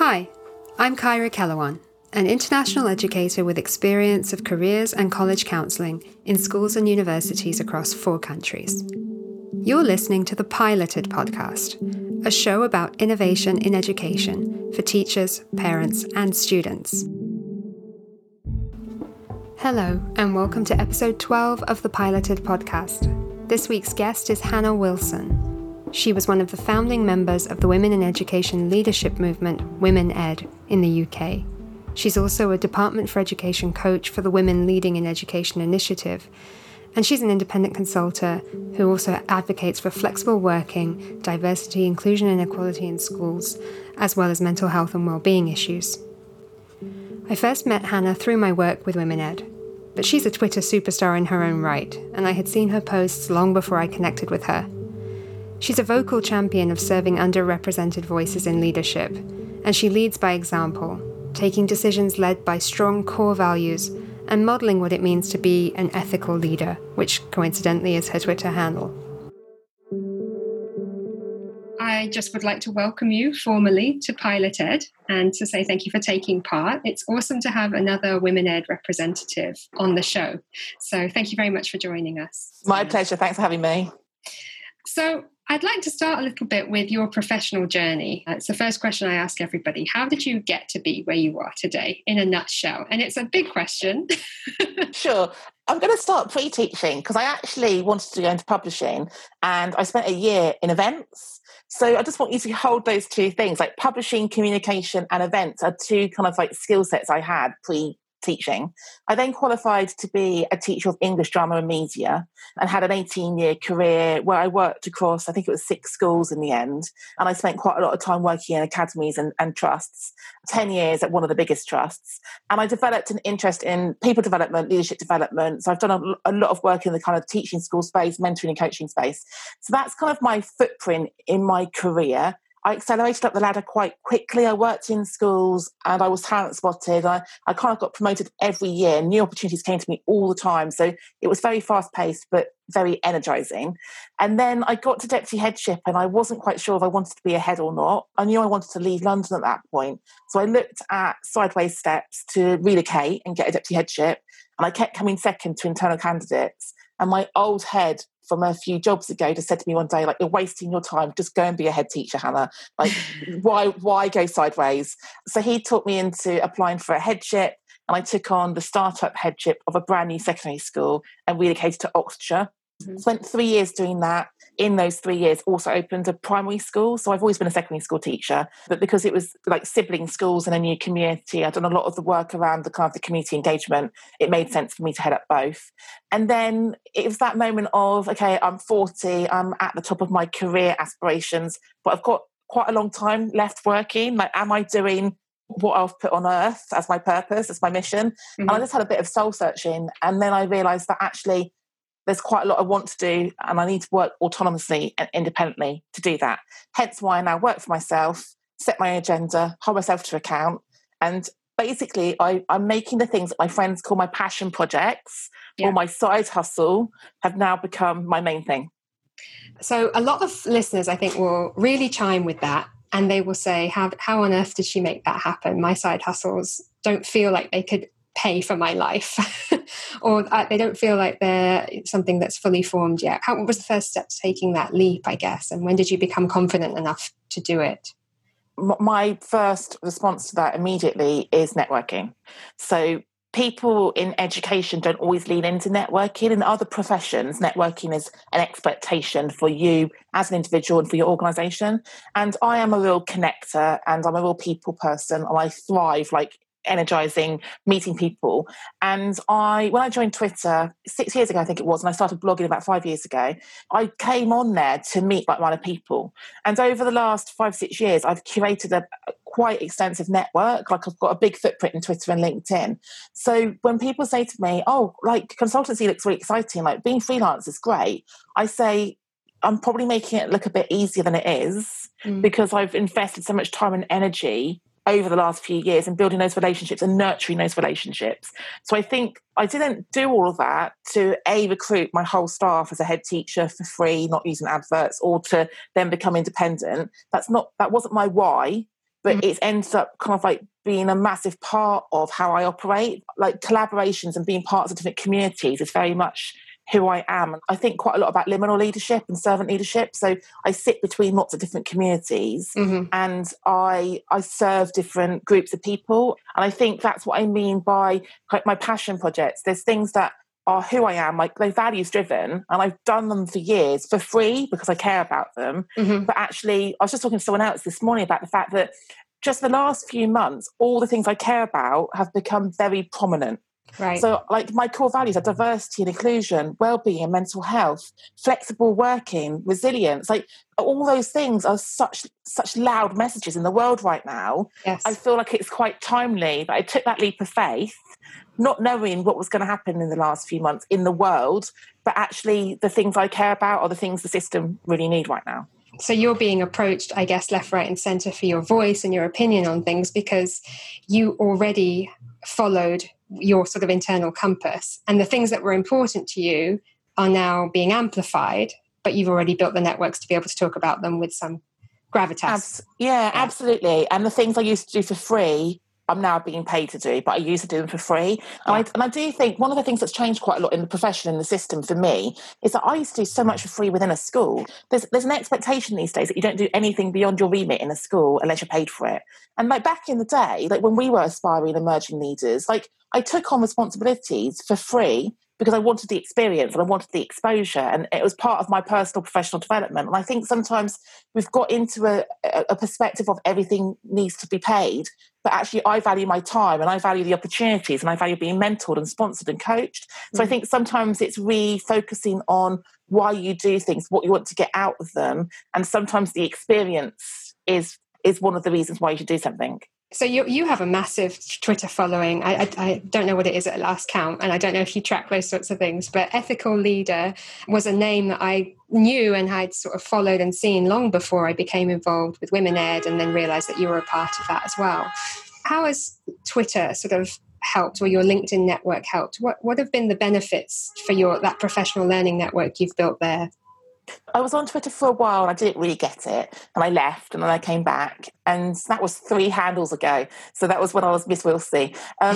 Hi, I'm Kyra Kellawan, an international educator with experience of careers and college counselling in schools and universities across 4 countries. You're listening to the Piloted podcast, a show about innovation in education for teachers, parents, and students. Hello, and welcome to episode 12 of the Piloted podcast. This week's guest is Hannah Wilson. She was one of the founding members of the Women in Education leadership movement, Women Ed, in the UK. She's also a Department for Education coach for the Women Leading in Education initiative, and she's an independent consultant who also advocates for flexible working, diversity, inclusion and equality in schools, as well as mental health and well-being issues. I first met Hannah through my work with Women Ed, but she's a Twitter superstar in her own right, and I had seen her posts long before I connected with her. She's a vocal champion of serving underrepresented voices in leadership, and she leads by example, taking decisions led by strong core values and modelling what it means to be an ethical leader, which coincidentally is her Twitter handle. I just would like to welcome you formally to Piloted and to say thank you for taking part. It's awesome to have another Women Ed representative on the show. So thank you very much for joining us. My pleasure. Thanks for having me. So I'd like to start a little bit with your professional journey. It's the first question I ask everybody. How did you get to be where you are today, in a nutshell? And it's a big question. Sure. I'm going to start pre-teaching because I actually wanted to go into publishing and I spent a year in events. So I just want you to hold those two things, like publishing, communication and events are two kind of like skill sets I had pre-teaching. I then qualified to be a teacher of English, drama and media and had an 18-year career where I worked across, I think it was 6 schools in the end. And I spent quite a lot of time working in academies and trusts, 10 years at one of the biggest trusts. And I developed an interest in people development, leadership development. So I've done a lot of work in the kind of teaching school space, mentoring and coaching space. So that's kind of my footprint in my career. I accelerated up the ladder quite quickly. I worked in schools and I was talent spotted. I kind of got promoted every year. New opportunities came to me all the time. So it was very fast paced, but very energizing. And then I got to deputy headship and I wasn't quite sure if I wanted to be a head or not. I knew I wanted to leave London at that point. So I looked at sideways steps to relocate and get a deputy headship. And I kept coming second to internal candidates. And my old head from a few jobs ago just said to me one day, like, you're wasting your time. Just go and be a head teacher, Hannah. Like, why go sideways? So he took me into applying for a headship and I took on the startup headship of a brand new secondary school and relocated to Oxfordshire. Spent 3 years doing that. In those 3 years, also opened a primary school. So I've always been a secondary school teacher, but because it was like sibling schools in a new community, I've done a lot of the work around the kind of the community engagement. It made sense for me to head up both. And then it was that moment of, okay, I'm 40, I'm at the top of my career aspirations, but I've got quite a long time left working. Like, am I doing what I've put on earth as my purpose, as my mission? Mm-hmm. And I just had a bit of soul searching. And then I realised that actually there's quite a lot I want to do and I need to work autonomously and independently to do that. Hence why I now work for myself, set my agenda, hold myself to account. And basically I'm making the things that my friends call my passion projects or my side hustle have now become my main thing. So a lot of listeners, I think, will really chime with that. And they will say, how on earth did she make that happen? My side hustles don't feel like they could pay for my life or they don't feel like they're something that's fully formed yet. What was the first step to taking that leap, I guess? And when did you become confident enough to do it? My first response to that immediately is networking. So people in education don't always lean into networking. In other professions, networking is an expectation for you as an individual and for your organisation. And I am a real connector and I'm a real people person and I thrive like energizing, meeting people. And when I joined Twitter 6 years ago, I think it was, and I started blogging about 5 years ago, I came on there to meet like-minded people. And over the last 5-6 years, I've curated a quite extensive network. Like, I've got a big footprint in Twitter and LinkedIn. So when people say to me, oh, like consultancy looks really exciting, like being freelance is great, I say, I'm probably making it look a bit easier than it is because I've invested so much time and energy over the last few years and building those relationships and nurturing those relationships. So I think I didn't do all of that to recruit my whole staff as a head teacher for free, not using adverts, or to then become independent. That wasn't my why. but it's ended up kind of like being a massive part of how I operate. Like collaborations and being parts of different communities is very much who I am. I think quite a lot about liminal leadership and servant leadership. So I sit between lots of different communities and I serve different groups of people. And I think that's what I mean by my passion projects. There's things that are who I am, like they're values driven, and I've done them for years for free because I care about them. But actually, I was just talking to someone else this morning about the fact that just the last few months, all the things I care about have become very prominent. Right. So like my core values are diversity and inclusion, well-being and mental health, flexible working, resilience. Like all those things are such loud messages in the world right now. Yes. I feel like it's quite timely that I took that leap of faith, not knowing what was going to happen in the last few months in the world, but actually the things I care about are the things the system really need right now. So you're being approached, I guess, left, right and centre for your voice and your opinion on things because you already followed your sort of internal compass, and the things that were important to you are now being amplified, but you've already built the networks to be able to talk about them with some gravitas. Absolutely. And the things I used to do for free, I'm now being paid to do, but I used to do them for free. And I do think one of the things that's changed quite a lot in the profession, in the system for me, is that I used to do so much for free within a school. There's an expectation these days that you don't do anything beyond your remit in a school unless you're paid for it. And like back in the day, like when we were aspiring emerging leaders, like I took on responsibilities for free because I wanted the experience and I wanted the exposure, and it was part of my personal professional development. And I think sometimes we've got into a perspective of everything needs to be paid, but actually I value my time and I value the opportunities and I value being mentored and sponsored and coached. So I think sometimes it's refocusing on why you do things, what you want to get out of them, and sometimes the experience is one of the reasons why you should do something. So you have a massive Twitter following. I don't know what it is at last count, and I don't know if you track those sorts of things, but Ethical Leader was a name that I knew and had sort of followed and seen long before I became involved with Women Ed and then realised that you were a part of that as well. How has Twitter sort of helped, or your LinkedIn network helped? What have been the benefits for that professional learning network you've built there? I was on Twitter for a while and I didn't really get it, and I left and then I came back, and that was 3 handles ago. So that was when I was Miss Wilsey.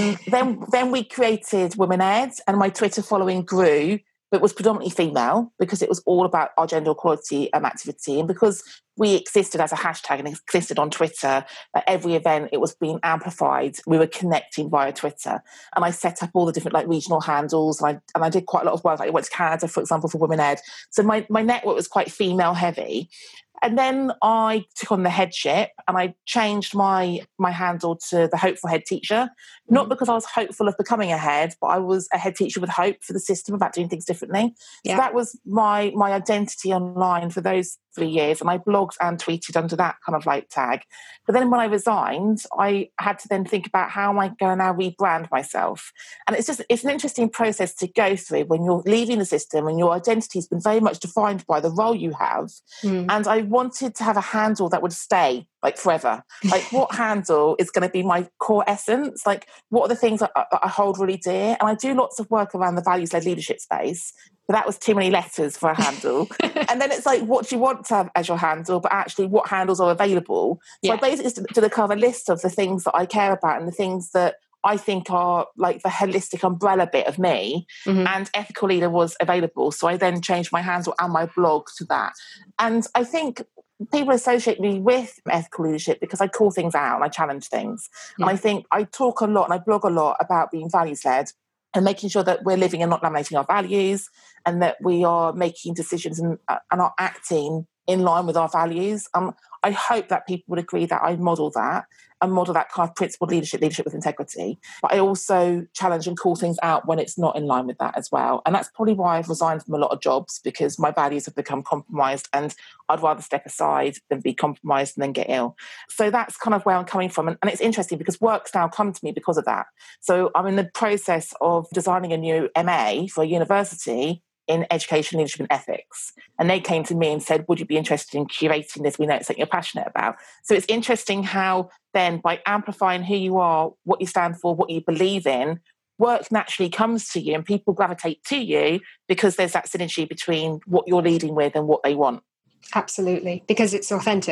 Then we created Women Ed, and my Twitter following grew, but was predominantly female because it was all about our gender equality activity, and because we existed as a hashtag and existed on Twitter. At every event, it was being amplified. We were connecting via Twitter. And I set up all the different regional handles. And I did quite a lot of work. I went to Canada, for example, for Women Ed. So my network was quite female heavy. And then I took on the headship and I changed my handle to the Hopeful Head Teacher, not because I was hopeful of becoming a head, but I was a head teacher with hope for the system about doing things differently. Yeah. So that was my identity online for those 3 years. And I blogged and tweeted under that kind of tag. But then when I resigned, I had to then think about how am I going to now rebrand myself? And it's an interesting process to go through when you're leaving the system and your identity has been very much defined by the role you have. And I wanted to have a handle that would stay forever. What handle is going to be my core essence? What are the things that I hold really dear? And I do lots of work around the values-led leadership space, but that was too many letters for a handle. And then it's what do you want to have as your handle, but actually what handles are available? So I basically did a kind of a list of the things that I care about and the things that I think are the holistic umbrella bit of me, and Ethical Leader was available. So I then changed my handle and my blog to that. And I think people associate me with ethical leadership because I call things out and I challenge things. And I think I talk a lot and I blog a lot about being values-led and making sure that we're living and not laminating our values, and that we are making decisions and are acting in line with our values. I hope that people would agree that I model that and model that kind of principled leadership with integrity. But I also challenge and call things out when it's not in line with that as well. And that's probably why I've resigned from a lot of jobs, because my values have become compromised and I'd rather step aside than be compromised and then get ill. So that's kind of where I'm coming from. And it's interesting because work's now come to me because of that. So I'm in the process of designing a new MA for a university in education, leadership and ethics. And they came to me and said, would you be interested in curating this? We know it's something you're passionate about. So it's interesting how then by amplifying who you are, what you stand for, what you believe in, work naturally comes to you and people gravitate to you because there's that synergy between what you're leading with and what they want. Absolutely, because it's authentic.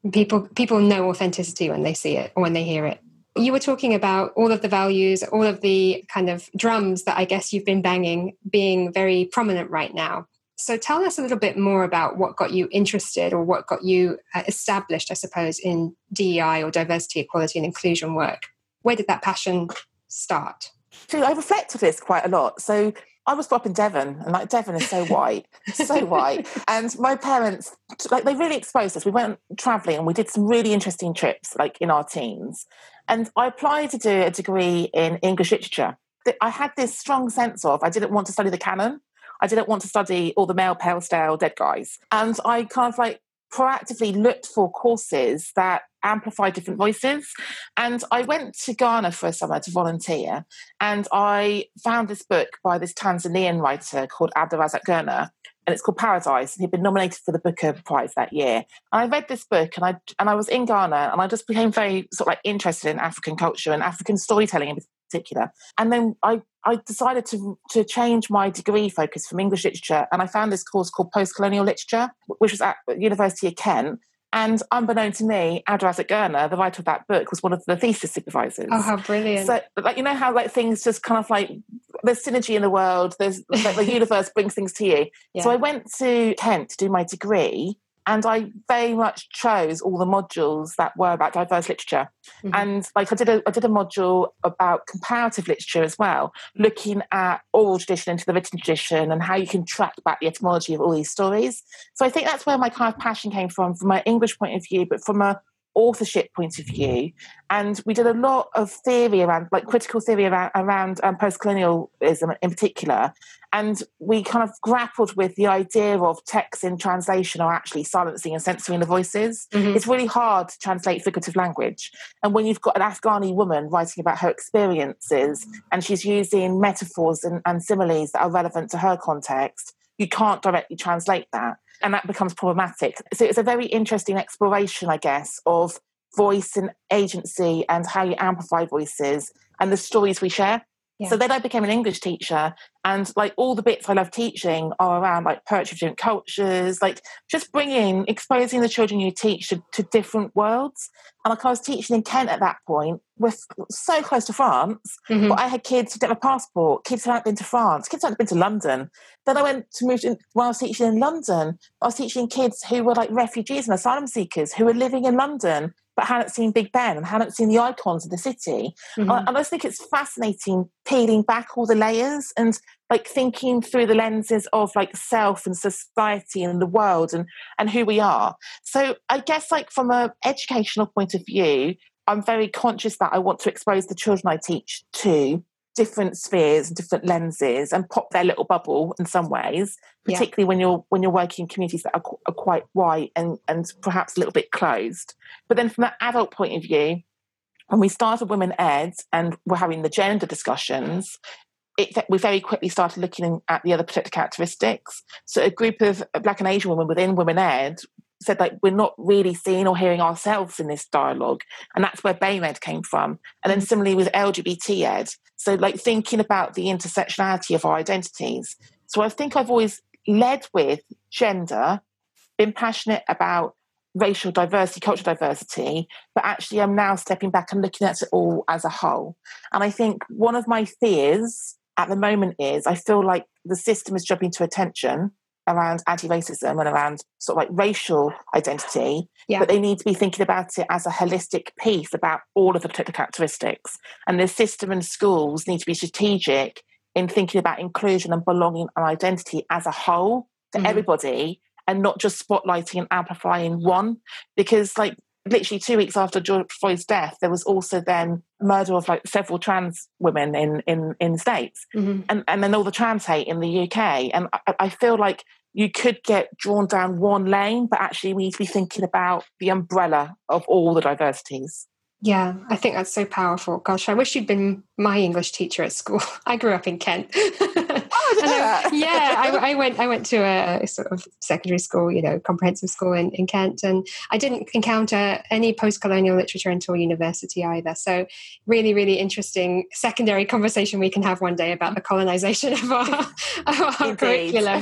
People know authenticity when they see it or when they hear it. You were talking about all of the values, all of the kind of drums that I guess you've been banging being very prominent right now. So tell us a little bit more about what got you interested or what got you established, I suppose, in DEI or diversity, equality and inclusion work. Where did that passion start? I reflect on this quite a lot. So I was brought up in Devon, and like Devon is so white, so white. And my parents, like, they really exposed us. We went travelling and we did some really interesting trips, like in our teens. And I applied to do a degree in English literature. I had this strong sense of I didn't want to study the canon. I didn't want to study all the male, pale, stale, dead guys. And I kind of like proactively looked for courses that amplify different voices. And I went to Ghana for a summer to volunteer. And I found this book by this Tanzanian writer called Abdulrazak Gurnah. And it's called Paradise. And he'd been nominated for the Booker Prize that year. And I read this book and I was in Ghana and I just became very sort of like interested in African culture and African storytelling in particular. And then I decided to change my degree focus from English literature. And I found this course called Post-Colonial Literature, which was at University of Kent. And unbeknown to me, Abdulrazak Gurnah, the writer of that book, was one of the thesis supervisors. Oh, how brilliant. So, like, you know how like things just kind of like, there's synergy in the world, there's like the universe brings things to you. Yeah. So I went to Kent to do my degree, and I very much chose all the modules that were about diverse literature. Mm-hmm. And like I did a module about comparative literature as well, looking at oral tradition into the written tradition and how you can track back the etymology of all these stories. So I think that's where my kind of passion came from an English point of view, but from a authorship point of view. And we did a lot of theory around, like critical theory around post-colonialism in particular. And we kind of grappled with the idea of texts in translation are actually silencing and censoring the voices. Mm-hmm. It's really hard to translate figurative language. And when you've got an Afghani woman writing about her experiences and she's using metaphors and similes that are relevant to her context, you can't directly translate that. And that becomes problematic. So it's a very interesting exploration, I guess, of voice and agency and how you amplify voices and the stories we share. Yeah. So then I became an English teacher, and like all the bits I love teaching are around like poetry of different cultures, like just exposing the children you teach to different worlds. And like I was teaching in Kent at that point, we're so close to France, mm-hmm. but I had kids who didn't have a passport, kids who hadn't been to France, kids who hadn't been to London. Then I when I was teaching in London, I was teaching kids who were like refugees and asylum seekers who were living in London but hadn't seen Big Ben and hadn't seen the icons of the city. Mm-hmm. And I just think it's fascinating peeling back all the layers and like thinking through the lenses of like self and society and the world and who we are. So I guess like from an educational point of view, I'm very conscious that I want to expose the children I teach to different spheres and different lenses and pop their little bubble in some ways, particularly when you're working in communities that are quite white and perhaps a little bit closed. But then from an adult point of view, when we started Women Ed and we're having the gender discussions, we very quickly started looking at the other protected characteristics. So a group of Black and Asian women within Women Ed said like we're not really seeing or hearing ourselves in this dialogue, and that's where BAME Ed came from. And then similarly with LGBT Ed, so like thinking about the intersectionality of our identities. So I think I've always led with gender, been passionate about racial diversity, cultural diversity, but actually I'm now stepping back and looking at it all as a whole. And I think one of my fears at the moment is I feel like the system is jumping to attention around anti-racism and around sort of like racial identity, but they need to be thinking about it as a holistic piece about all of the protected characteristics. And the system and schools need to be strategic in thinking about inclusion and belonging and identity as a whole to everybody, and not just spotlighting and amplifying one. Because like literally 2 weeks after George Floyd's death, there was also then murder of like several trans women in the States, and then all the trans hate in the UK. And I feel like you could get drawn down one lane, but actually we need to be thinking about the umbrella of all the diversities. Yeah, I think that's so powerful. Gosh, I wish you'd been my English teacher at school. I grew up in Kent. I didn't know that. I went to a sort of secondary school, comprehensive school in Kent, and I didn't encounter any post-colonial literature until university either. So really, really interesting secondary conversation we can have one day about the colonization of our curriculum.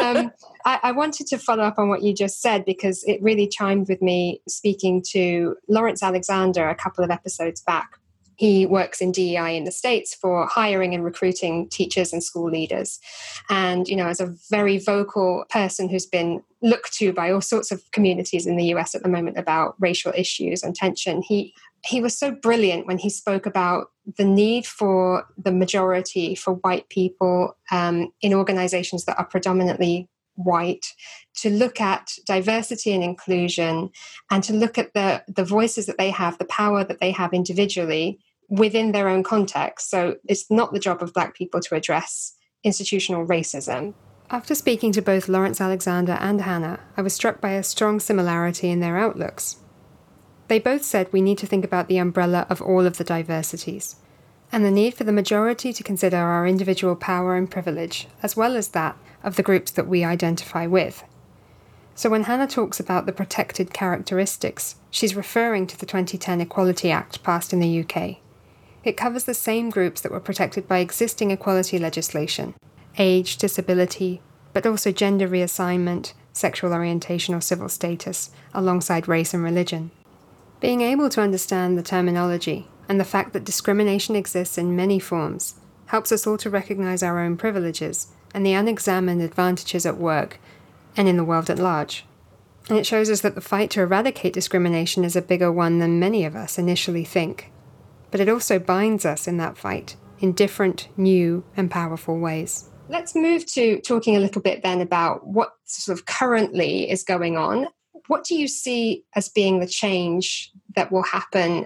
I wanted to follow up on what you just said, because it really chimed with me speaking to Lawrence Alexander a couple of episodes back. He works in DEI in the States for hiring and recruiting teachers and school leaders. And, as a very vocal person who's been looked to by all sorts of communities in the US at the moment about racial issues and tension, he was so brilliant when he spoke about the need for the majority, for white people in organizations that are predominantly white, to look at diversity and inclusion, and to look at the voices that they have, the power that they have individually within their own context. So it's not the job of Black people to address institutional racism. After speaking to both Lawrence Alexander and Hannah, I was struck by a strong similarity in their outlooks. They both said we need to think about the umbrella of all of the diversities, and the need for the majority to consider our individual power and privilege, as well as that of the groups that we identify with. So when Hannah talks about the protected characteristics, she's referring to the 2010 Equality Act passed in the UK. It covers the same groups that were protected by existing equality legislation: age, disability, but also gender reassignment, sexual orientation or civil status, alongside race and religion. Being able to understand the terminology and the fact that discrimination exists in many forms helps us all to recognise our own privileges and the unexamined advantages at work and in the world at large. And it shows us that the fight to eradicate discrimination is a bigger one than many of us initially think. But it also binds us in that fight in different, new and powerful ways. Let's move to talking a little bit then about what sort of currently is going on. What do you see as being the change that will happen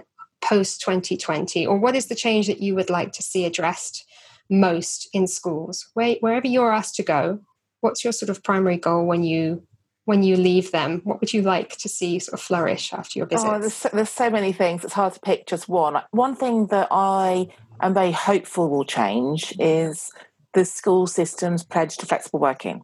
post-2020? Or what is the change that you would like to see addressed most in schools? Wherever you're asked to go, what's your sort of primary goal when you leave them? What would you like to see sort of flourish after your visits? There's so many things. It's hard to pick just one. One thing that I am very hopeful will change is the school system's pledge to flexible working.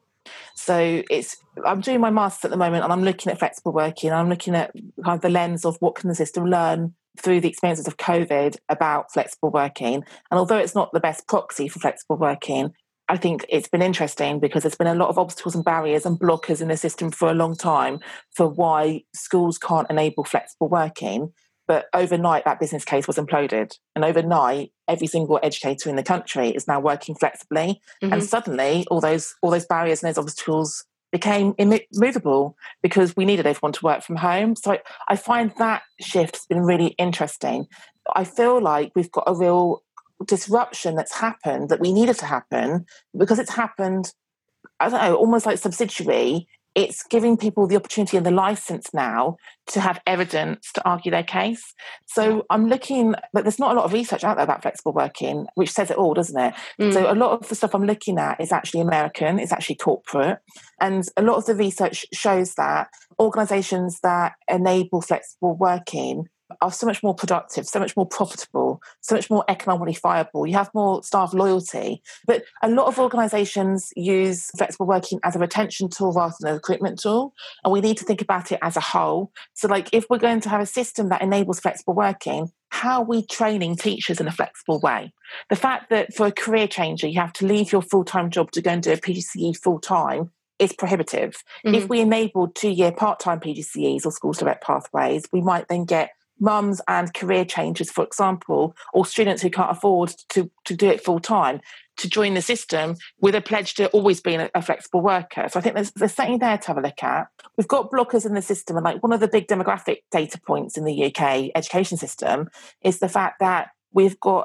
So I'm doing my master's at the moment, and I'm looking at flexible working. I'm looking at kind of the lens of what can the system learn through the experiences of COVID about flexible working. And although it's not the best proxy for flexible working, I think it's been interesting because there's been a lot of obstacles and barriers and blockers in the system for a long time for why schools can't enable flexible working. But overnight, that business case was imploded. And overnight, every single educator in the country is now working flexibly. Mm-hmm. And suddenly, all those barriers and those obstacles became immovable because we needed everyone to work from home. So I find that shift has been really interesting. I feel like we've got a real disruption that's happened that we needed to happen because it's happened, I don't know, almost like subsidiary. It's giving people the opportunity and the license now to have evidence to argue their case. So I'm looking, but there's not a lot of research out there about flexible working, which says it all, doesn't it? So a lot of the stuff I'm looking at is actually American, it's actually corporate. And a lot of the research shows that organisations that enable flexible working are so much more productive, so much more profitable, so much more economically viable. You have more staff loyalty. But a lot of organisations use flexible working as a retention tool rather than a recruitment tool. And we need to think about it as a whole. So like if we're going to have a system that enables flexible working, how are we training teachers in a flexible way? The fact that for a career changer, you have to leave your full-time job to go and do a PGCE full-time is prohibitive. Mm-hmm. If we enabled 2-year part-time PGCEs or schools direct pathways, we might then get mums and career changers, for example, or students who can't afford to do it full time, to join the system with a pledge to always be a flexible worker. So I think there's something there to have a look at. We've got blockers in the system, and like one of the big demographic data points in the UK education system is the fact that we've got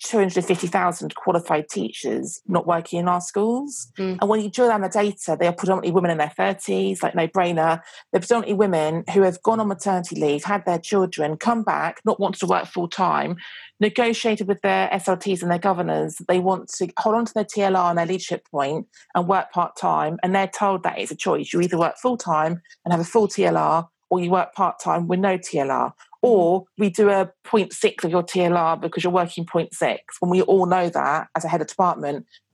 250,000 qualified teachers not working in our schools. And when you drill down the data, they are predominantly women in their 30s, like no brainer. They're predominantly women who have gone on maternity leave, had their children, come back, not wanted to work full time, negotiated with their SLTs and their governors. They want to hold on to their TLR and their leadership point and work part time. And they're told that it's a choice. You either work full time and have a full TLR, or you work part time with no TLR. Or we do a 0.6 of your TLR because you're working 0.6, when we all know that as a head of department,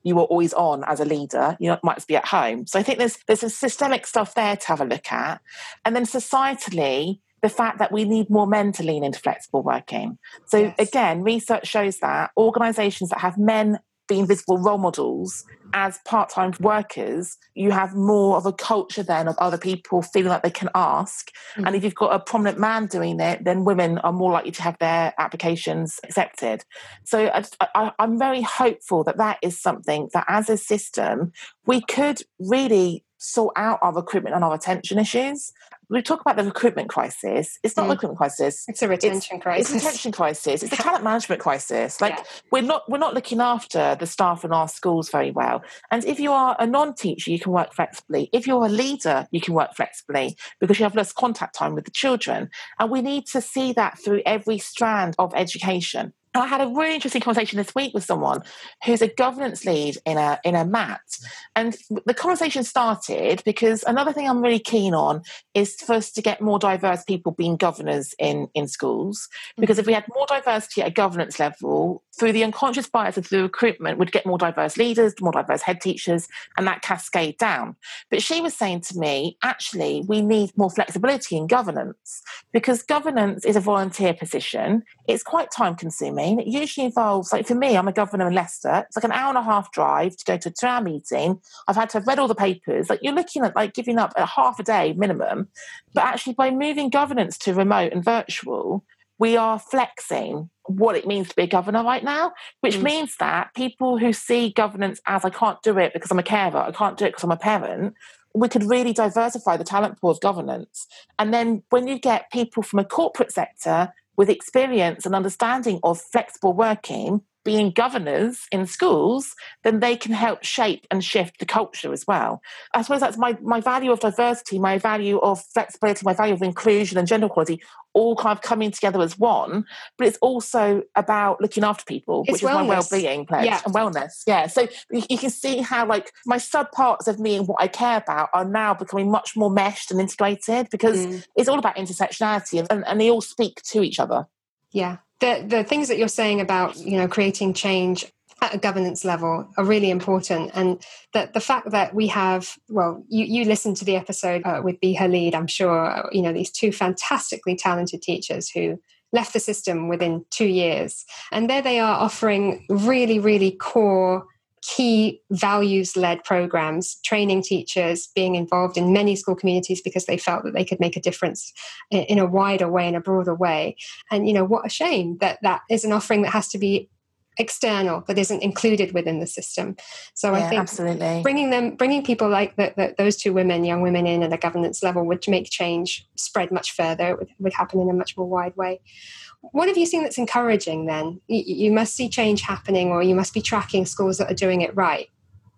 you were always on as a leader. You might be at home. So I think there's some systemic stuff there to have a look at. And then societally, the fact that we need more men to lean into flexible working. So again, research shows that organisations that have men being visible role models as part-time workers, you have more of a culture then of other people feeling like they can ask. And if you've got a prominent man doing it, then women are more likely to have their applications accepted. So I'm very hopeful that is something that as a system, we could really sort out our recruitment and our retention issues. We talk about the recruitment crisis. It's not a recruitment crisis. It's a retention crisis. It's a retention crisis. It's a talent management crisis. We're not looking after the staff in our schools very well. And if you are a non-teacher, you can work flexibly. If you're a leader, you can work flexibly because you have less contact time with the children. And we need to see that through every strand of education. I had a really interesting conversation this week with someone who's a governance lead in a MAT. And the conversation started because another thing I'm really keen on is for us to get more diverse people being governors in schools. Because if we had more diversity at a governance level, through the unconscious bias of the recruitment, we'd get more diverse leaders, more diverse head teachers, and that cascade down. But she was saying to me, actually, we need more flexibility in governance because governance is a volunteer position. It's quite time consuming. It usually involves, like for me, I'm a governor in Leicester. It's like an hour and a half drive to go to a 2-hour meeting. I've had to have read all the papers. Like you're looking at like giving up a half a day minimum. But actually by moving governance to remote and virtual, we are flexing what it means to be a governor right now, which means that people who see governance as I can't do it because I'm a carer, I can't do it because I'm a parent, we could really diversify the talent pool of governance. And then when you get people from a corporate sector with experience and understanding of flexible working, being governors in schools, then they can help shape and shift the culture as well. I suppose that's my value of diversity, my value of flexibility, my value of inclusion and gender equality, all kind of coming together as one. But it's also about looking after people, which is my well-being pledge and wellness. Yeah. So you can see how like my subparts of me and what I care about are now becoming much more meshed and integrated because it's all about intersectionality and they all speak to each other. Yeah. The things that you're saying about, creating change at a governance level are really important. And the fact that we have, you listened to the episode with Be Her Lead, I'm sure, these two fantastically talented teachers who left the system within 2 years. And there they are offering really, really core key values-led programs, training teachers, being involved in many school communities because they felt that they could make a difference in a wider way, in a broader way. And, what a shame that is an offering that has to be external, that isn't included within the system. So I think absolutely bringing people like those two women, young women in at a governance level would make change spread much further. It would happen in a much more wide way. What have you seen that's encouraging then? You must see change happening, or you must be tracking schools that are doing it right.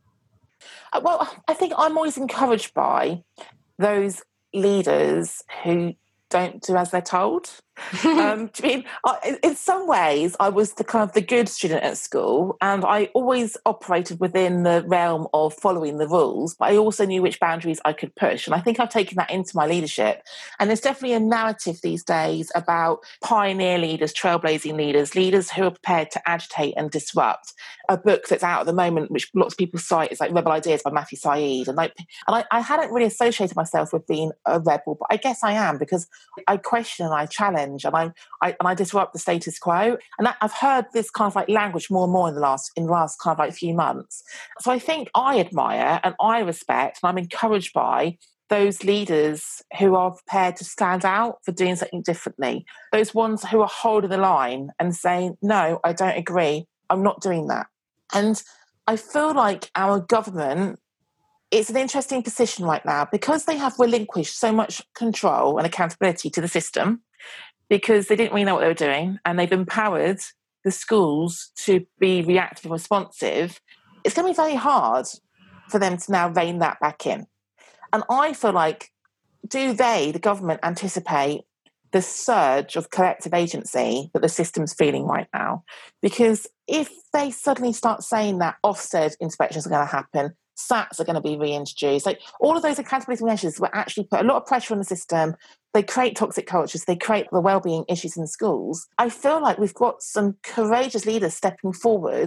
Well, I think I'm always encouraged by those leaders who don't do as they're told. In some ways, I was the good student at school, and I always operated within the realm of following the rules, but I also knew which boundaries I could push. And I think I've taken that into my leadership. And there's definitely a narrative these days about pioneer leaders, trailblazing leaders who are prepared to agitate and disrupt. A book that's out at the moment, which lots of people cite, is like Rebel Ideas by Matthew Syed. And I hadn't really associated myself with being a rebel, but I guess I am because I question and I challenge and I disrupt the status quo. And I've heard this kind of like language more and more in the last kind of like few months. So I think I admire and I respect and I'm encouraged by those leaders who are prepared to stand out for doing something differently. Those ones who are holding the line and saying, no, I don't agree. I'm not doing that. And I feel like our government, it's an interesting position right now because they have relinquished so much control and accountability to the system because they didn't really know what they were doing and they've empowered the schools to be reactive and responsive. It's going to be very hard for them to now rein that back in. And I feel like, do they, the government, anticipate the surge of collective agency that the system's feeling right now? Because if they suddenly start saying that Ofsted inspections are going to happen, SATs are going to be reintroduced, like all of those accountability measures will actually put a lot of pressure on the system. They create toxic cultures, they create the wellbeing issues in schools. I feel like we've got some courageous leaders stepping forward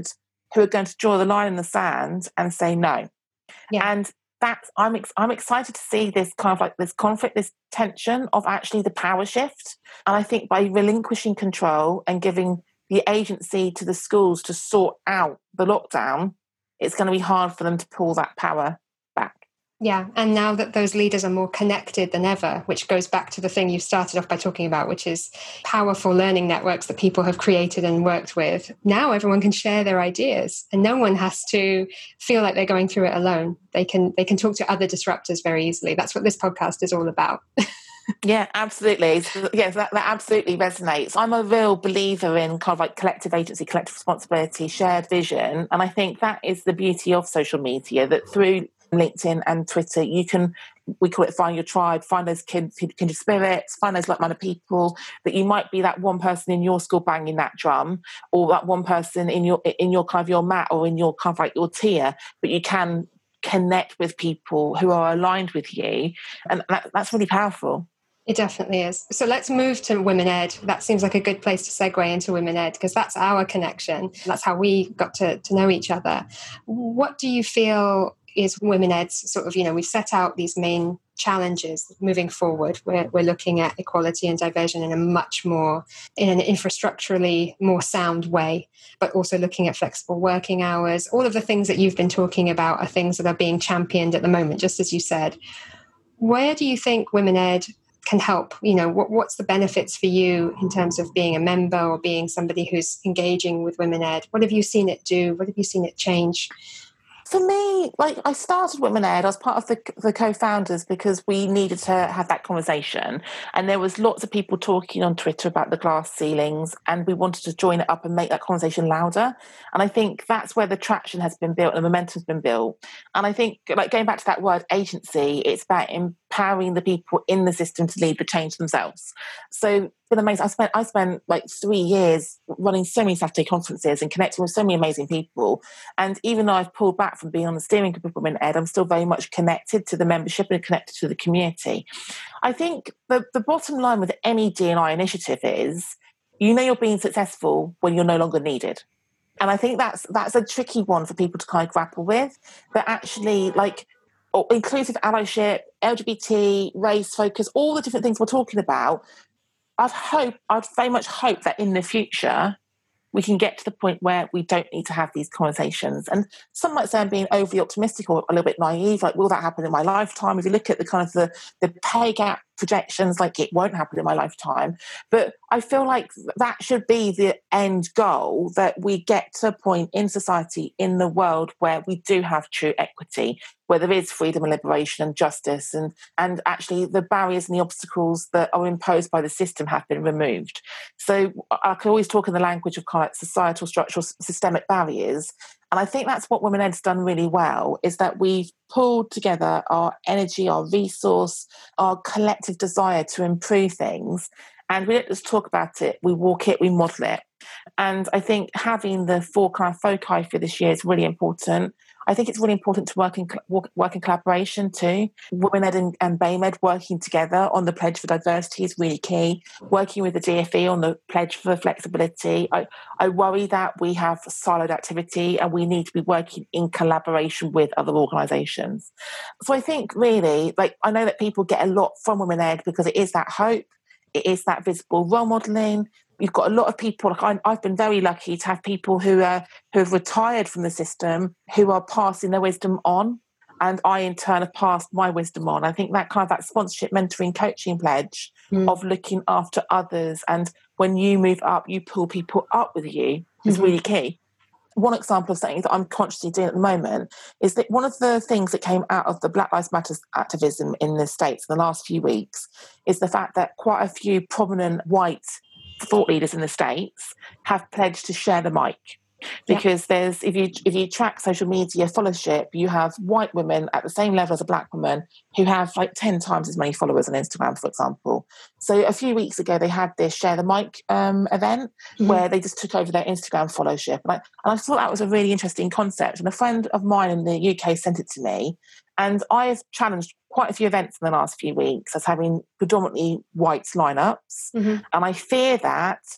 who are going to draw the line in the sand and say no. Yeah. And I'm excited to see this kind of like this conflict, this tension of actually the power shift. And I think by relinquishing control and giving the agency to the schools to sort out the lockdown, it's going to be hard for them to pull that power back. Yeah, and now that those leaders are more connected than ever, which goes back to the thing you started off by talking about, which is powerful learning networks that people have created and worked with. Now everyone can share their ideas and no one has to feel like they're going through it alone. They can talk to other disruptors very easily. That's what this podcast is all about. Yeah, absolutely. Yes, that absolutely resonates. I'm a real believer in kind of like collective agency, collective responsibility, shared vision. And I think that is the beauty of social media, that through LinkedIn and Twitter, we call it find your tribe, find those kindred spirits, find those like-minded people, that you might be that one person in your school banging that drum, or that one person in your kind of your mat, or in your kind of like your tier, but you can connect with people who are aligned with you. And that's really powerful. It definitely is. So let's move to Women Ed. That seems like a good place to segue into Women Ed, because that's our connection. That's how we got to know each other. What do you feel is Women Ed's sort of, we've set out these main challenges moving forward. We're looking at equality and diversion in an infrastructurally more sound way, but also looking at flexible working hours. All of the things that you've been talking about are things that are being championed at the moment, just as you said. Where do you think Women Ed can help? What's the benefits for you in terms of being a member or being somebody who's engaging with Women Ed? What have you seen it do? What have you seen it change? For me, like, I started Women Ed, I was part of the co-founders because we needed to have that conversation. And there was lots of people talking on Twitter about the glass ceilings, and we wanted to join it up and make that conversation louder. And I think that's where the traction has been built and the momentum's been built. And I think, like, going back to that word agency, it's about empowering the people in the system to lead the change themselves. So it's been amazing. I spent like 3 years running so many Saturday conferences and connecting with so many amazing people. And even though I've pulled back from being on the steering group of Women Ed, I'm still very much connected to the membership and connected to the community. I think the bottom line with any D&I initiative is, you're being successful when you're no longer needed. And I think that's a tricky one for people to kind of grapple with. But actually, like, inclusive allyship, LGBT, race focus, all the different things we're talking about, I'd very much hope that in the future we can get to the point where we don't need to have these conversations. And some might say I'm being overly optimistic or a little bit naive, like, will that happen in my lifetime? If you look at the kind of the pay gap projections, like, it won't happen in my lifetime. But I feel like that should be the end goal, that we get to a point in society, in the world, where we do have true equity, where there is freedom and liberation and justice, and actually the barriers and the obstacles that are imposed by the system have been removed. So I can always talk in the language of kind of societal, structural, systemic barriers. And I think that's what Women Ed's done really well, is that we've pulled together our energy, our resource, our collective desire to improve things. And we don't just talk about it, we walk it, we model it. And I think having the 4 kind of foci for this year is really important. I think it's really important to work in collaboration too. Women Ed and BAME Ed working together on the pledge for diversity is really key. Working with the DFE on the pledge for flexibility. I worry that we have siloed activity and we need to be working in collaboration with other organisations. So I think really, like, I know that people get a lot from Women Ed because it is that hope, it is that visible role modelling. You've got a lot of people, like, I've been very lucky to have people who have retired from the system who are passing their wisdom on, and I in turn have passed my wisdom on. I think that kind of that sponsorship, mentoring, coaching pledge of looking after others, and when you move up, you pull people up with you is really key. One example of something that I'm consciously doing at the moment is that one of the things that came out of the Black Lives Matter activism in the States in the last few weeks is the fact that quite a few prominent white thought leaders in the States have pledged to share the mic. Because there's, if you track social media followership, you have white women at the same level as a black woman who have like 10 times as many followers on Instagram, for example. So a few weeks ago, they had this Share the Mic event where they just took over their Instagram followership. And I thought that was a really interesting concept. And a friend of mine in the UK sent it to me. And I've challenged quite a few events in the last few weeks as having predominantly white lineups. And I fear that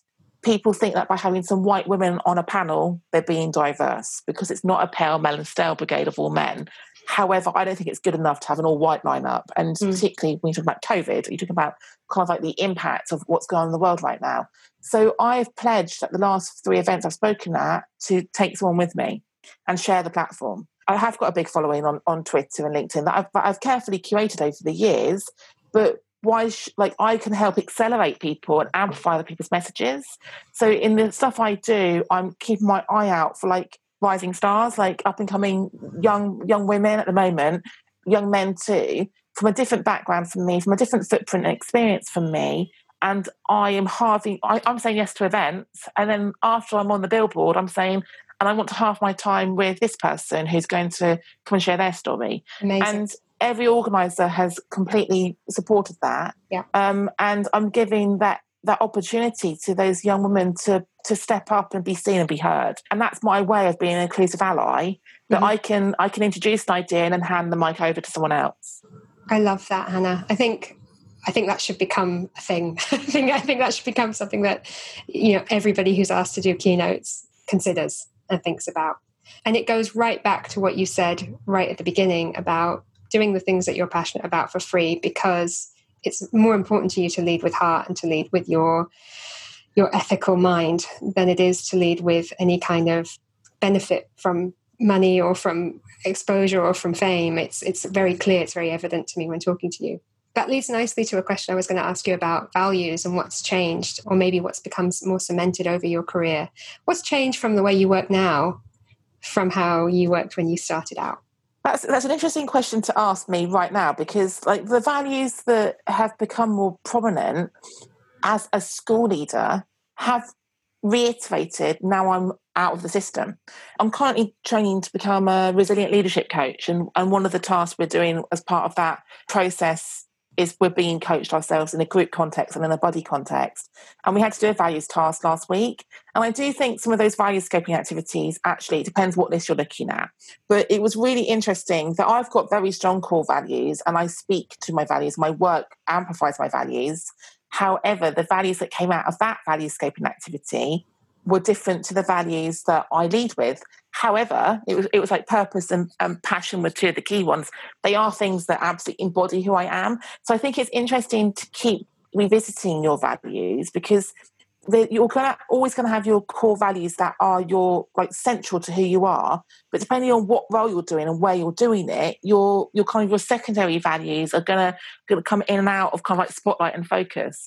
people think that by having some white women on a panel, they're being diverse, because it's not a pale, melon, stale brigade of all men. However, I don't think it's good enough to have an all-white lineup. And particularly when you talk about COVID, you talk about kind of like the impact of what's going on in the world right now. So I've pledged at the last 3 events I've spoken at to take someone with me and share the platform. I have got a big following on Twitter and LinkedIn that I've carefully curated over the years, but I can help accelerate people and amplify other people's messages. So in the stuff I do, I'm keeping my eye out for like rising stars, like up and coming young women at the moment, young men too, from a different background from me, from a different footprint and experience from me. And I'm saying yes to events. And then after I'm on the billboard, I'm saying, and I want to halve my time with this person who's going to come and share their story. Amazing. And every organizer has completely supported that. Yeah. And I'm giving that opportunity to those young women to step up and be seen and be heard. And that's my way of being an inclusive ally, that I can introduce an idea and then hand the mic over to someone else. I love that, Hannah. I think that should become a thing. I think that should become something that, everybody who's asked to do keynotes considers and thinks about. And it goes right back to what you said right at the beginning about doing the things that you're passionate about for free, because it's more important to you to lead with heart and to lead with your ethical mind than it is to lead with any kind of benefit from money or from exposure or from fame. It's very clear, it's very evident to me when talking to you. That leads nicely to a question I was going to ask you about values and what's changed, or maybe what's become more cemented over your career. What's changed from the way you work now from how you worked when you started out? That's an interesting question to ask me right now, because like the values that have become more prominent as a school leader have reiterated now I'm out of the system. I'm currently training to become a resilient leadership coach, and one of the tasks we're doing as part of that process is we're being coached ourselves in a group context and in a buddy context. And we had to do a values task last week. And I do think some of those values scoping activities, actually, it depends what list you're looking at. But it was really interesting that I've got very strong core values and I speak to my values. My work amplifies my values. However, the values that came out of that values scoping activity were different to the values that I lead with. However, it was like purpose and passion were 2 of the key ones. They are things that absolutely embody who I am. So I think it's interesting to keep revisiting your values, because you're always going to have your core values that are your like central to who you are. But depending on what role you're doing and where you're doing it, your kind of your secondary values are going to come in and out of kind of like spotlight and focus.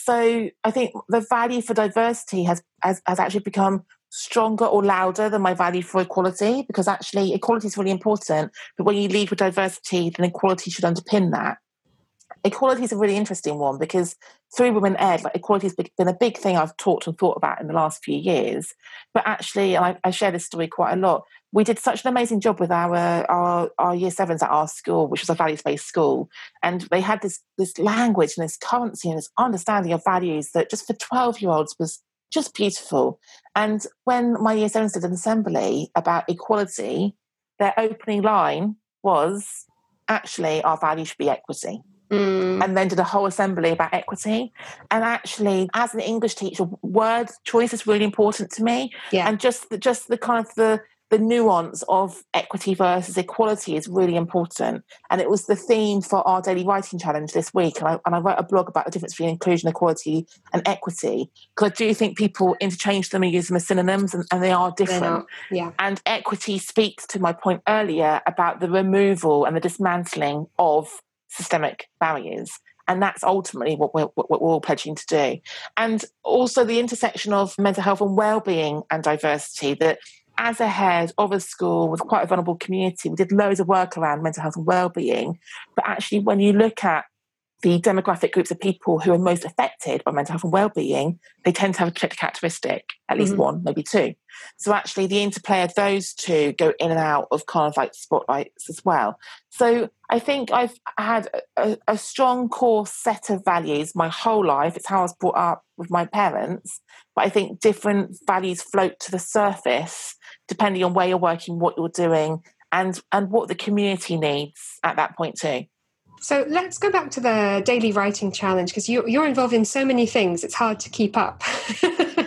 So I think the value for diversity has actually become stronger or louder than my value for equality, because actually equality is really important. But when you lead with diversity, then equality should underpin that. Equality is a really interesting one, because through Women Ed, like, equality has been a big thing I've talked and thought about in the last few years. But actually, and I share this story quite a lot, we did such an amazing job with our year 7s at our school, which was a values-based school. And they had this language and this currency and this understanding of values that just for 12-year-olds was just beautiful. And when my year 7s did an assembly about equality, their opening line was, actually, our value should be equity. And then did a whole assembly about equity. And actually, as an English teacher, word choice is really important to me. Yeah. And just the kind of the nuance of equity versus equality is really important. And it was the theme for our daily writing challenge this week. And I wrote a blog about the difference between inclusion, equality and equity, because I do think people interchange them and use them as synonyms, and they are different. Yeah. And equity speaks to my point earlier about the removal and the dismantling of systemic barriers. And that's ultimately what we're all pledging to do. And also the intersection of mental health and well-being and diversity, that as a head of a school with quite a vulnerable community, we did loads of work around mental health and well-being. But actually, when you look at the demographic groups of people who are most affected by mental health and well-being, they tend to have a particular characteristic, at least one, maybe 2. So actually the interplay of those 2 go in and out of kind of like spotlights as well. So I think I've had a strong core set of values my whole life. It's how I was brought up with my parents. But I think different values float to the surface depending on where you're working, what you're doing, and what the community needs at that point too. So let's go back to the daily writing challenge, because you're involved in so many things, it's hard to keep up.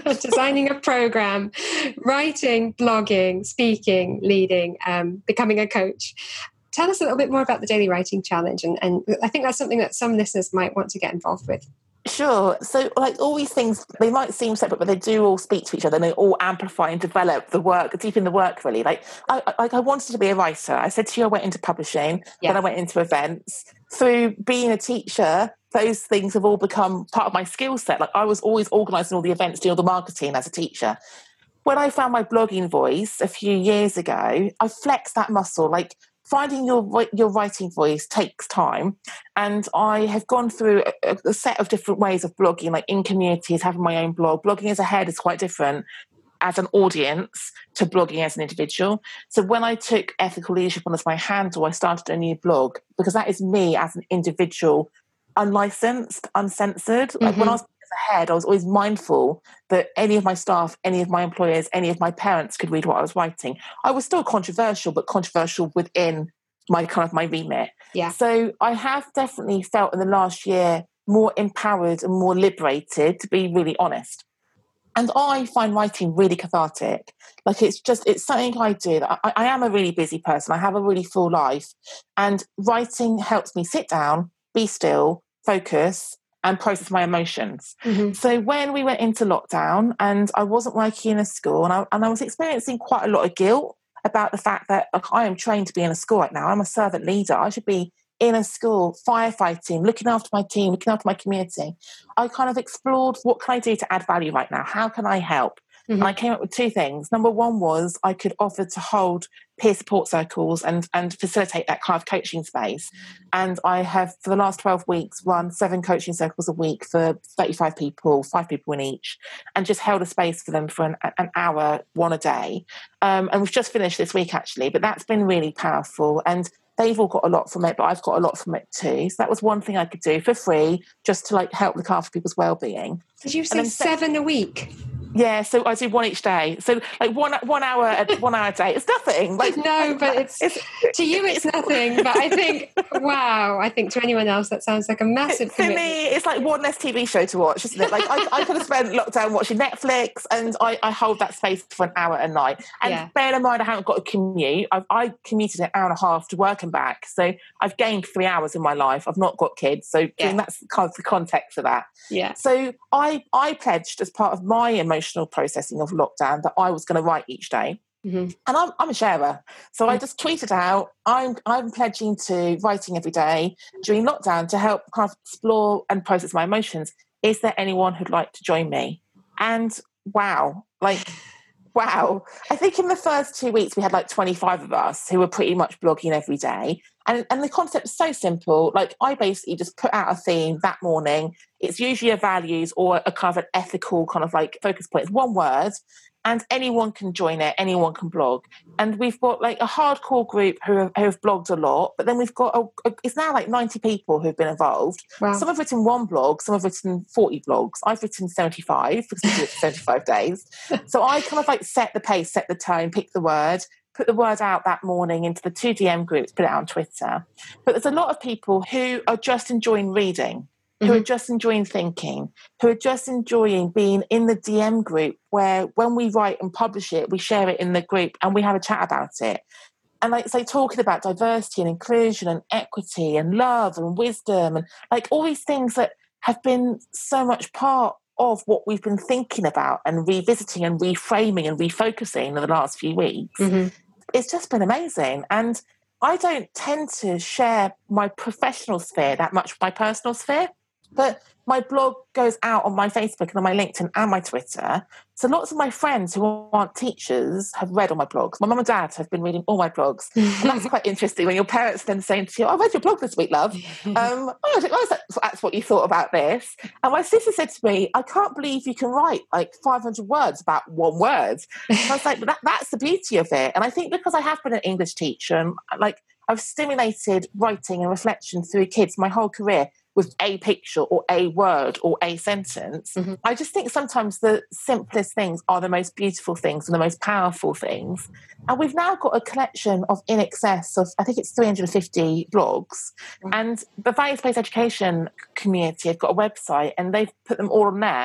designing a program, writing, blogging, speaking, leading, becoming a coach. Tell us a little bit more about the Daily Writing Challenge. And I think that's something that some listeners might want to get involved with. Sure. So, like, all these things, they might seem separate, but they do all speak to each other, and they all amplify and develop the work, deepen the work, really. Like, I wanted to be a writer. I said to you, I went into publishing, then I went into events. Through being a teacher, those things have all become part of my skill set. Like, I was always organising all the events, doing all the marketing as a teacher. When I found my blogging voice a few years ago, I flexed that muscle. Like, finding your writing voice takes time, and I have gone through a set of different ways of blogging, like in communities, having my own blog. Blogging as a head is quite different as an audience to blogging as an individual. So when I took ethical leadership on as my handle, I started a new blog because that is me as an individual, unlicensed, uncensored. Like when I was ahead, I was always mindful that any of my staff, any of my employers, any of my parents could read what I was writing. I was still controversial, but controversial within my remit. Yeah. So I have definitely felt in the last year more empowered and more liberated, to be really honest. And I find writing really cathartic. Like, it's something I do. I am a really busy person. I have a really full life. And writing helps me sit down, be still, focus, and process my emotions. So when we went into lockdown and I wasn't working in a school, and I was experiencing quite a lot of guilt about the fact that, like, I am trained to be in a school right now. I'm a servant leader. I should be in a school, firefighting, looking after my team, looking after my community. I kind of explored, what can I do to add value right now? How can I help? And I came up with two things. Number one was I could offer to hold peer support circles and facilitate that kind of coaching space. And I have, for the last 12 weeks, run 7 coaching circles a week for 35 people, 5 people in each, and just held a space for them for an hour, one a day. And we've just finished this week, actually, but that's been really powerful. And they've all got a lot from it, but I've got a lot from it too. So that was one thing I could do for free, just to help look after people's well-being. Did you say 7 a week? Yeah, so I do one each day. So one hour a day. It's nothing. No, but it's to you it's nothing. But I think, wow, I think to anyone else that sounds like a massive commitment. For me, it's like one less TV show to watch, isn't it? Like I could have spent lockdown watching Netflix, and I hold that space for an hour a night. And bear in mind, I haven't got a commute. I commuted an hour and a half to work and back. So I've gained 3 hours in my life. I've not got kids. So that's kind of the context of that. Yeah. So I pledged, as part of my emotional processing of lockdown, that I was going to write each day. And I'm a sharer, so I just tweeted out, I'm pledging to writing every day during lockdown to help kind of explore and process my emotions. Is there anyone who'd like to join me? And wow, I think in the first 2 weeks we had 25 of us who were pretty much blogging every day. And the concept's so simple. I basically just put out a theme that morning. It's usually a values or a kind of an ethical kind of focus point. It's one word, and anyone can join it. Anyone can blog. And we've got a hardcore group who have blogged a lot, but then we've got it's now 90 people who've been involved. Wow. Some have written one blog, some have written 40 blogs. I've written 75 because we do it for 75 days. So I kind of set the pace, set the tone, pick the word, put the word out that morning into the 2 DM groups, put it out on Twitter. But there's a lot of people who are just enjoying reading, who are just enjoying thinking, who are just enjoying being in the DM group, where when we write and publish it, we share it in the group and we have a chat about it. And talking about diversity and inclusion and equity and love and wisdom and all these things that have been so much part of what we've been thinking about and revisiting and reframing and refocusing in the last few weeks. It's just been amazing. And I don't tend to share my professional sphere that much with my personal sphere, but my blog goes out on my Facebook and on my LinkedIn and my Twitter. So lots of my friends who aren't teachers have read all my blogs. My mum and dad have been reading all my blogs. And that's quite interesting when your parents then saying to you, I read your blog this week, love. I didn't realise that's what you thought about this. And my sister said to me, I can't believe you can write 500 words about one word. And I was like, that's the beauty of it. And I think because I have been an English teacher, and I've stimulated writing and reflection through kids my whole career with a picture or a word or a sentence. I just think sometimes the simplest things are the most beautiful things and the most powerful things. And we've now got a collection of in excess of, I think it's 350 blogs. And the Values-Based Education community have got a website and they've put them all on there.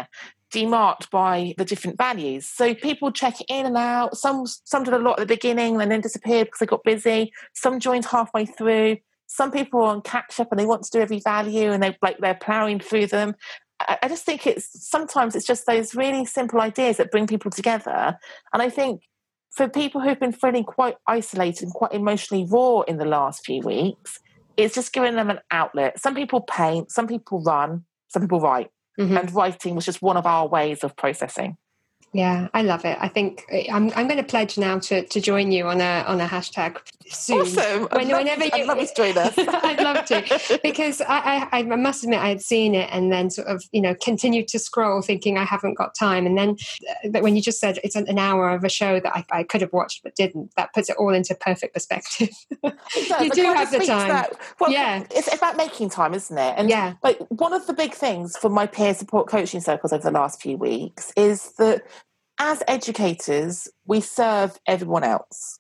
demarked by the different values. So people check in and out. Some did a lot at the beginning and then disappeared because they got busy. Some joined halfway through. Some people are on catch up and they want to do every value and they're ploughing through them. I just think sometimes it's just those really simple ideas that bring people together. And I think for people who've been feeling quite isolated and quite emotionally raw in the last few weeks, it's just giving them an outlet. Some people paint, some people run, some people write. Mm-hmm. And writing was just one of our ways of processing. Yeah, I love it. I think I'm going to pledge now to join you on a hashtag soon. Awesome. I'd love you to join us. I'd love to, because I must admit I had seen it and then sort of, continued to scroll thinking I haven't got time. And then when you just said it's an hour of a show that I could have watched but didn't, that puts it all into perfect perspective. You do have the time. It's about making time, isn't it? And one of the big things for my peer support coaching circles over the last few weeks is that as educators, we serve everyone else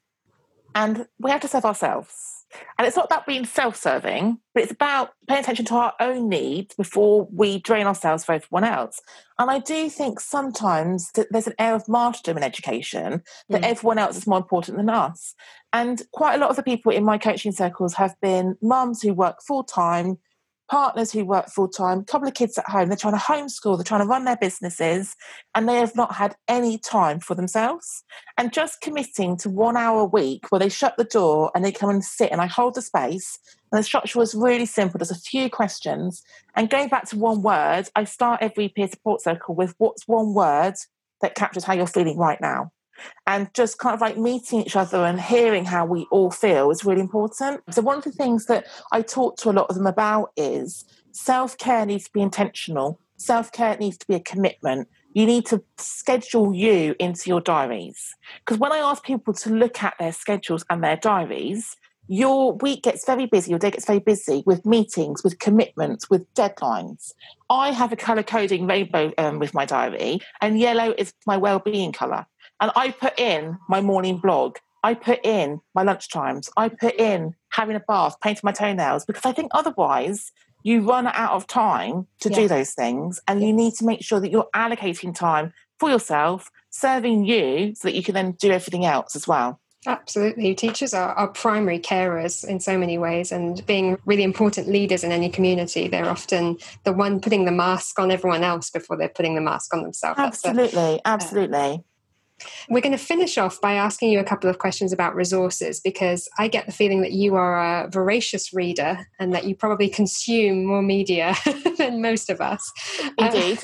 and we have to serve ourselves. And it's not about being self-serving, but it's about paying attention to our own needs before we drain ourselves for everyone else. And I do think sometimes that there's an air of martyrdom in education, that everyone else is more important than us. And quite a lot of the people in my coaching circles have been mums who work full-time, partners who work full-time, a couple of kids at home. They're trying to homeschool, they're trying to run their businesses, and they have not had any time for themselves. And just committing to 1 hour a week where they shut the door and they come and sit and I hold the space, and the structure was really simple. There's a few questions. And going back to one word, I start every peer support circle with what's one word that captures how you're feeling right now. And just kind of like meeting each other and hearing how we all feel is really important. So one of the things that I talk to a lot of them about is self-care needs to be intentional. Self-care needs to be a commitment. You need to schedule you into your diaries. Because when I ask people to look at their schedules and their diaries, your week gets very busy, your day gets very busy with meetings, with commitments, with deadlines. I have a colour coding rainbow with my diary, and yellow is my well-being colour. And I put in my morning blog. I put in my lunchtimes. I put in having a bath, painting my toenails, because I think otherwise you run out of time to do those things. And you need to make sure that you're allocating time for yourself, serving you so that you can then do everything else as well. Absolutely. Teachers are primary carers in so many ways, and being really important leaders in any community. They're often the one putting the mask on everyone else before they're putting the mask on themselves. Absolutely. We're going to finish off by asking you a couple of questions about resources, because I get the feeling that you are a voracious reader and that you probably consume more media than most of us. Indeed.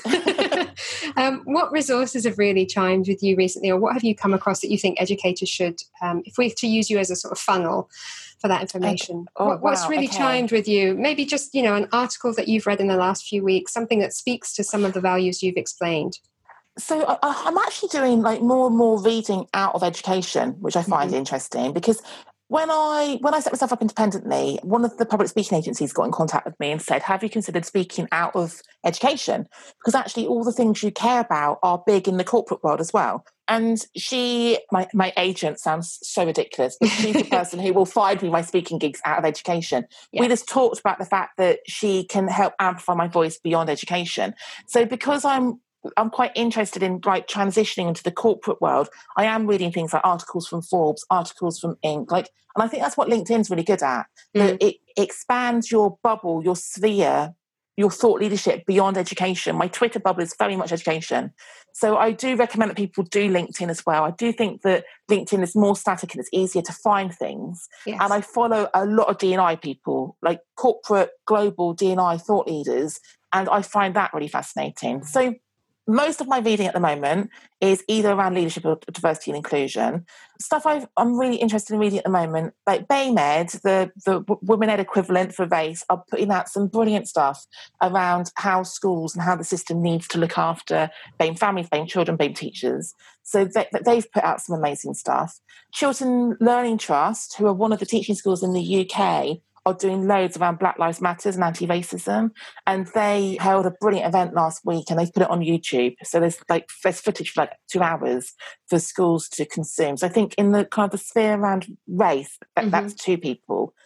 What resources have really chimed with you recently, or what have you come across that you think educators should, if we to use you as a sort of funnel for that information? What's really chimed with you? Maybe just, an article that you've read in the last few weeks, something that speaks to some of the values you've explained. So I'm actually doing more and more reading out of education, which I find interesting, because when I set myself up independently, one of the public speaking agencies got in contact with me and said, have you considered speaking out of education? Because actually all the things you care about are big in the corporate world as well. And my agent sounds so ridiculous, but she's the person who will find me my speaking gigs out of education. Yeah. We just talked about the fact that she can help amplify my voice beyond education. So because I'm quite interested in transitioning into the corporate world, I am reading things like articles from Forbes, articles from Inc. And I think that's what LinkedIn's really good at. That it expands your bubble, your sphere, your thought leadership beyond education. My Twitter bubble is very much education. So I do recommend that people do LinkedIn as well. I do think that LinkedIn is more static and it's easier to find things. Yes. And I follow a lot of D&I people, like corporate, global D&I thought leaders. And I find that really fascinating. So most of my reading at the moment is either around leadership or diversity and inclusion. Stuff I'm really interested in reading at the moment, like BAMED, the Women Ed equivalent for race, are putting out some brilliant stuff around how schools and how the system needs to look after BAME families, BAME children, BAME teachers. So they've put out some amazing stuff. Chiltern Learning Trust, who are one of the teaching schools in the UK, are doing loads around Black Lives Matters and anti-racism. And they held a brilliant event last week and they've put it on YouTube. So there's footage for 2 hours for schools to consume. So I think in the kind of the sphere around race, that's two people.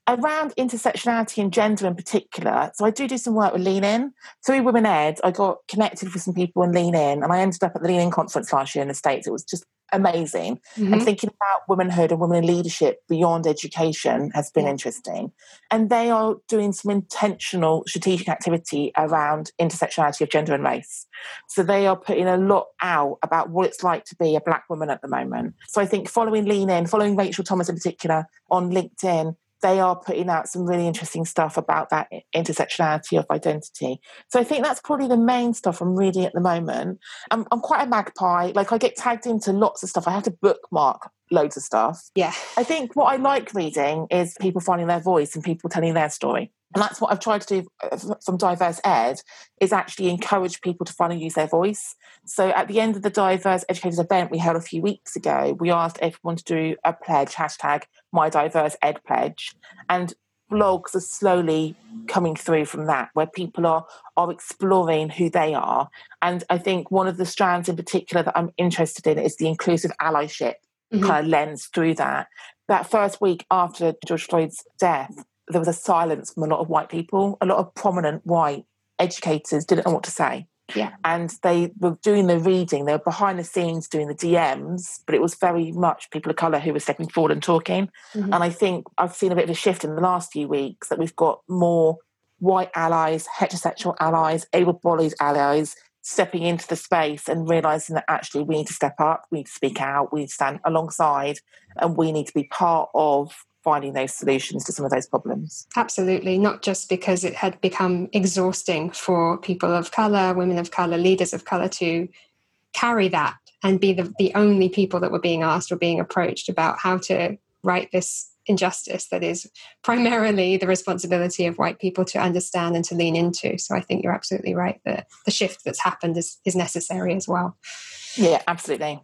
around intersectionality and gender in particular, so I do some work with Lean In. Through Women Ed, I got connected with some people in Lean In, and I ended up at the Lean In conference last year in the States. It was just amazing. And thinking about womanhood and women in leadership beyond education has been interesting. And they are doing some intentional strategic activity around intersectionality of gender and race. So they are putting a lot out about what it's like to be a Black woman at the moment. So I think following Lean In, following Rachel Thomas in particular on LinkedIn, they are putting out some really interesting stuff about that intersectionality of identity. So I think that's probably the main stuff I'm reading at the moment. I'm quite a magpie. Like, I get tagged into lots of stuff. I have to bookmark loads of stuff. Yeah. I think what I like reading is people finding their voice and people telling their story. And that's what I've tried to do from Diverse Ed, is actually encourage people to finally use their voice. So at the end of the Diverse Educators event we held a few weeks ago, we asked everyone to do a pledge, hashtag My Diverse Ed Pledge. And blogs are slowly coming through from that, where people are exploring who they are. And I think one of the strands in particular that I'm interested in is the inclusive allyship kind of lens through that. That first week after George Floyd's death, there was a silence from a lot of white people. A lot of prominent white educators didn't know what to say. Yeah. And they were doing the reading. They were behind the scenes doing the DMs, but it was very much people of colour who were stepping forward and talking. And I think I've seen a bit of a shift in the last few weeks, that we've got more white allies, heterosexual allies, able-bodied allies stepping into the space and realising that actually we need to step up, we need to speak out, we need to stand alongside, and we need to be part of finding those solutions to some of those problems. Absolutely, not just because it had become exhausting for people of colour, women of colour, leaders of colour to carry that and be the only people that were being asked or being approached about how to right this injustice that is primarily the responsibility of white people to understand and to lean into. So I think you're absolutely right that the shift that's happened is necessary as well. Yeah, absolutely.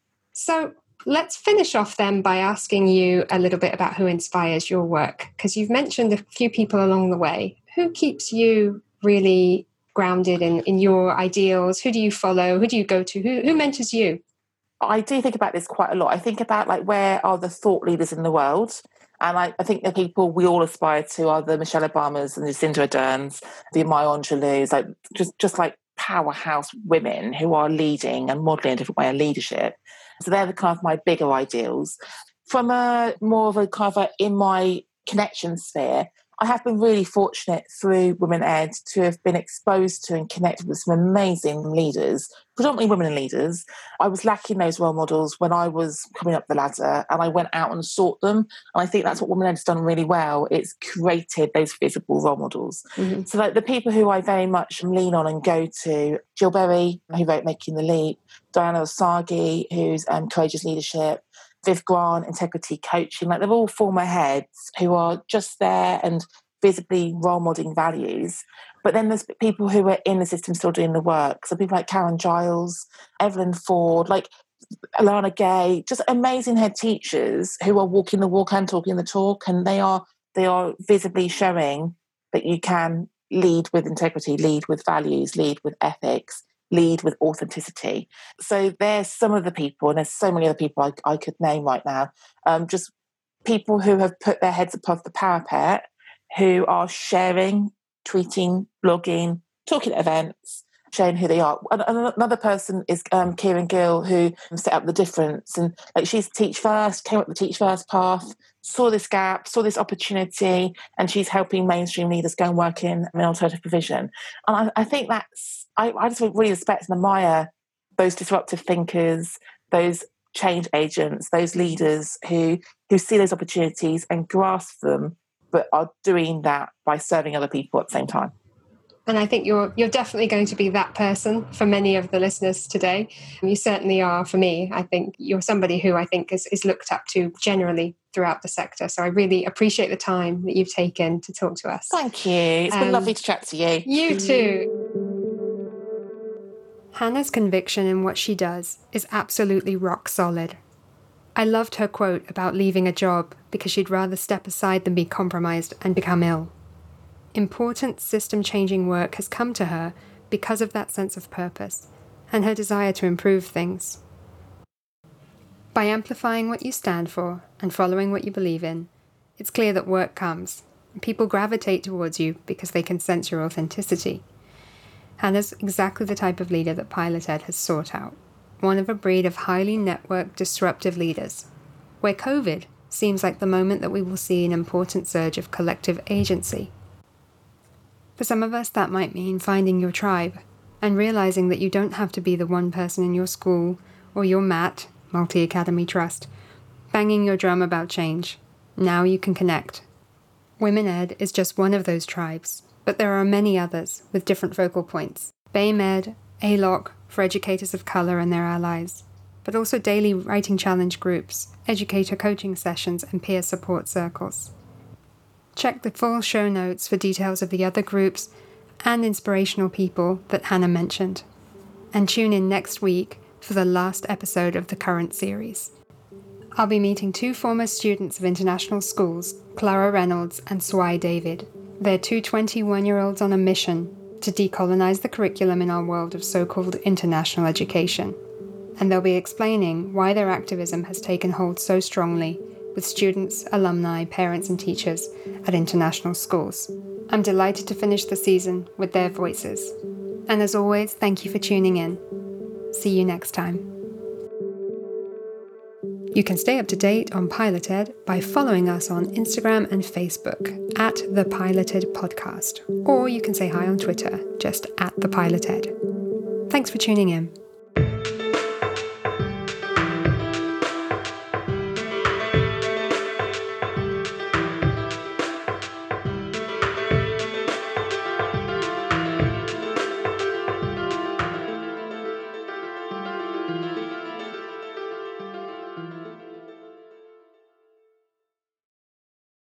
So let's finish off then by asking you a little bit about who inspires your work, because you've mentioned a few people along the way. Who keeps you really grounded in your ideals? Who do you follow? Who do you go to? Who mentors you? I do think about this quite a lot. I think about, like, where are the thought leaders in the world? And I think the people we all aspire to are the Michelle Obamas and the Jacinda Arderns, the Maya Angelou's, like just like powerhouse women who are leading and modelling a different way of leadership. So they're the kind of my bigger ideals. From a more of a kind of in my connection sphere, I have been really fortunate through Women Ed to have been exposed to and connected with some amazing leaders, predominantly women leaders. I was lacking those role models when I was coming up the ladder, and I went out and sought them. And I think that's what Women Ed has done really well. It's created those visible role models. So like the people who I very much lean on and go to, Jill Berry, who wrote Making the Leap, Diana Osagie, who's Courageous Leadership, Viv Grant, Integrity Coaching, like they're all former heads who are just there and visibly role modeling values. But then there's people who are in the system still doing the work. So people like Karen Giles, Evelyn Ford, like Alana Gay, just amazing head teachers who are walking the walk and talking the talk. And they are visibly showing that you can lead with integrity, lead with values, lead with ethics, lead with authenticity. So there's some of the people, and there's so many other people I could name right now, just people who have put their heads above the parapet, who are sharing, tweeting, blogging, talking at events, showing who they are. And another person is Kieran Gill, who set up The Difference. And like, she's Teach First, came up the Teach First path, saw this gap, saw this opportunity, and she's helping mainstream leaders go and work in alternative provision. And I think I just really respect and admire those disruptive thinkers, those change agents, those leaders who see those opportunities and grasp them, but are doing that by serving other people at the same time. And I think you're definitely going to be that person for many of the listeners today. You certainly are for me. I think you're somebody who I think is looked up to generally throughout the sector. So I really appreciate the time that you've taken to talk to us. Thank you. It's been lovely to chat to you. You too. Hannah's conviction in what she does is absolutely rock solid. I loved her quote about leaving a job because she'd rather step aside than be compromised and become ill. Important system-changing work has come to her because of that sense of purpose and her desire to improve things. By amplifying what you stand for and following what you believe in, It's clear that work comes. People gravitate towards you because they can sense your authenticity. Hannah's exactly the type of leader that Pilot Ed has sought out. One of a breed of highly networked, disruptive leaders, where COVID seems like the moment that we will see an important surge of collective agency. For some of us, that might mean finding your tribe and realizing that you don't have to be the one person in your school or your MAT, Multi-Academy Trust, banging your drum about change. Now you can connect. Women Ed is just one of those tribes, but there are many others with different focal points. BAME-Ed, ALOC for educators of colour and their allies, but also daily writing challenge groups, educator coaching sessions and peer support circles. Check the full show notes for details of the other groups and inspirational people that Hannah mentioned. And tune in next week for the last episode of the current series. I'll be meeting 2 former students of international schools, Clara Reynolds and Swai David. They're 2 21-year-olds on a mission to decolonize the curriculum in our world of so-called international education. And they'll be explaining why their activism has taken hold so strongly with students, alumni, parents and teachers at international schools. I'm delighted to finish the season with their voices. And as always, thank you for tuning in. See you next time. You can stay up to date on Pilot Ed by following us on Instagram and Facebook at The Piloted Podcast, or you can say hi on Twitter, just at The Pilot Ed. Thanks for tuning in.